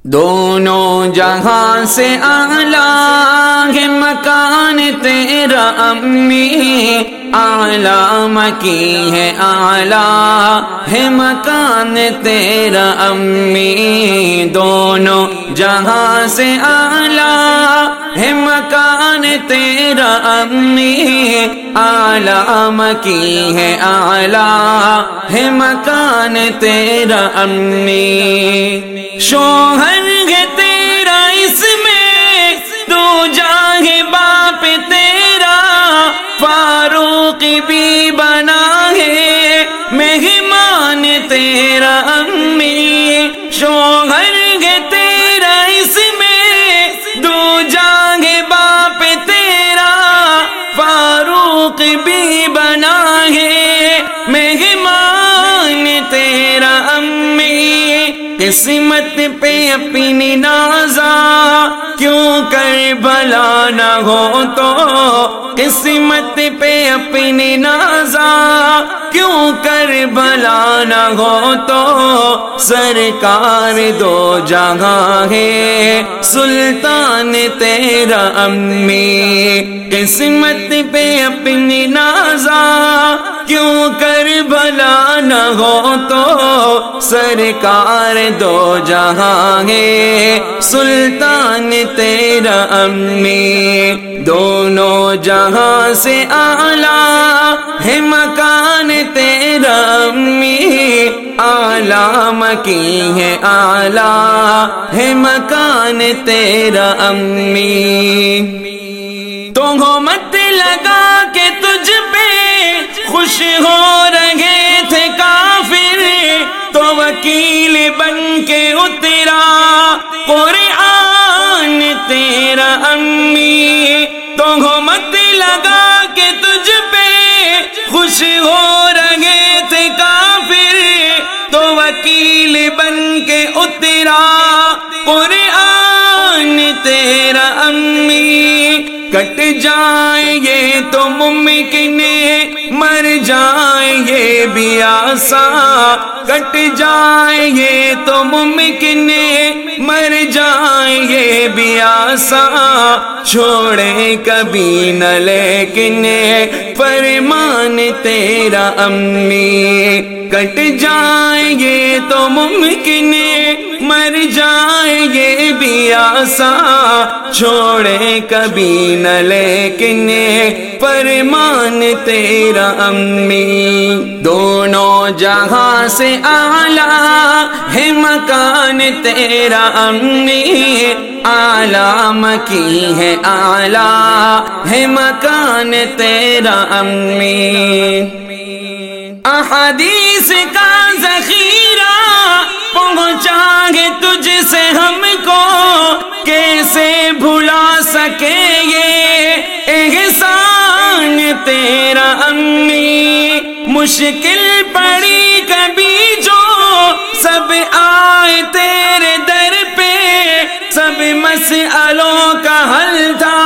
دونوں جہاں سے اعلیٰ ہے مکان تیرا امی، اعلیٰ مکی ہے اعلیٰ ہے مکان تیرا امی، دونوں جہاں سے اعلیٰ ہے مکان تیرا امی، اعلیٰ مکی ہے اعلیٰ ہے مکان تیرا امی، شوہر ہے تیرا اس میں تو جاہے باپ تیرا، فاروق بھی بنا ہے مہمان تیرا امی، شوہر ہے تیرا اس میں تو جاہے باپ تیرا، فاروق بھی بنا ہے مہمان تیرا امی، قسمت پہ اپنی نازا کیوں کربلا نہ ہو تو، قسمت پہ اپنی نازا کیوں کربلا نہ ہو تو، سرکار دو جہاں ہے سلطان تیرا امی، قسمت پہ اپنی نازا کیوں کربلا نہ ہو تو، سرکار دو جہاں ہے سلطان تیرا امی، دونوں جہاں سے اعلیٰ ہے مکان تیرا امی، اعلیٰ مکی ہے اعلیٰ ہے مکان تیرا امی، تہمت لگا کے تجھ پہ خوش ہو رہے تھے کافر، تو وکیل بن کے اترا قرآن تیرا امی، تہمت لگا کے تجھ پہ خوش ہو رہے تھے کافر، تو وکیل بن کے اترا قرآن تیرا امی، کٹ جائیں گے تو ممکن ہے مر جائیں گے بھی آسان، کٹ جائیں گے تو ممکن ہے مر جائیں گے بھی آسان، چھوڑے کبھی نہ لیکن فرمان تیرا امی، کٹ جائیں گے تو ممکن ہے مر جائیں گے بھی آسان، چھوڑے کبھی نہ لیکن فرمان تیرا امی، دونوں جہاں سے اعلیٰ ہے مکان تیرا امی، اعلیٰ مکی ہے اعلیٰ ہے مکان تیرا امی، احادیث کا ذخیرہ پہنچا گے تجھ سے ہم کو، کیسے بھلا سکیں گے احسان تیرا امی، مشکل پڑی کبھی جو سب آئے تیرے در پہ، سب مسئلوں کا حل تھا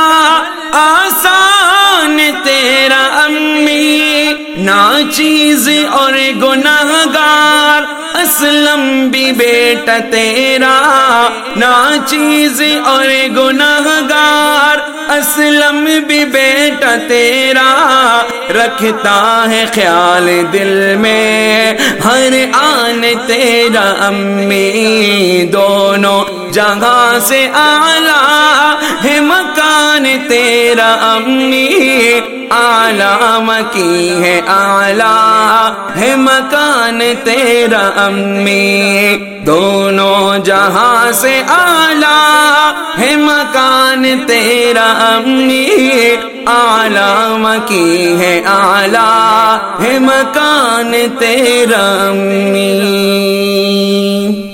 آسان تیرا امی، ناچیز اور گناہگار اسلم بھی بیٹا تیرا، ناچیز اور گناہگار اسلم بھی بیٹا تیرا، رکھتا ہے خیال دل میں ہر آن تیرا امی، دونوں جگہ سے اعلیٰ ہے مکان تیرا امی، اعلیٰ مکی ہے اعلیٰ ہے مکان تیرا امی، دونوں جہاں سے اعلیٰ ہے مکان تیرا امی، اعلیٰ مکی ہے اعلیٰ ہے مکان تیرا امی۔